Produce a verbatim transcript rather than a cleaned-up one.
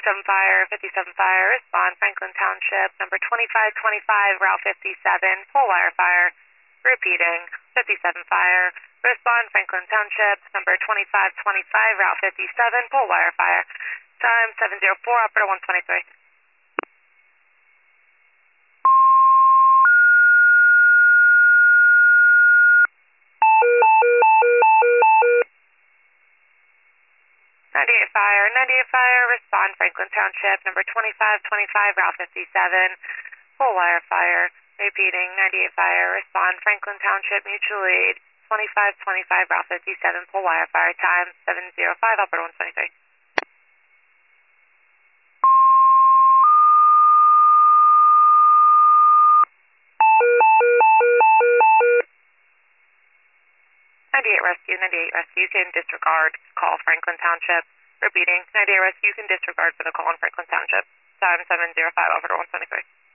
fifty-seven Fire, fifty-seven Fire, respond Franklin Township, number twenty-five twenty-five, Route fifty-seven, full wire fire. Repeating, fifty-seven Fire, respond Franklin Township, number twenty-five twenty-five, Route fifty-seven, full wire fire. Time seven zero four, operator one twenty-three. ninety-eight Fire, ninety-eight Fire, respond Franklin Township, number twenty-five twenty-five, Route fifty-seven, full wire fire. Repeating, ninety-eight Fire, respond Franklin Township, mutual aid, twenty-five twenty-five, Route fifty-seven, full wire fire. Time seven zero five, operator one twenty-three. ninety-eight Rescue, ninety-eight Rescue, you can disregard call Franklin Township. Repeating, ninety-eight Rescue, you can disregard for the call in Franklin Township. Time seven zero five, operator one twenty-three.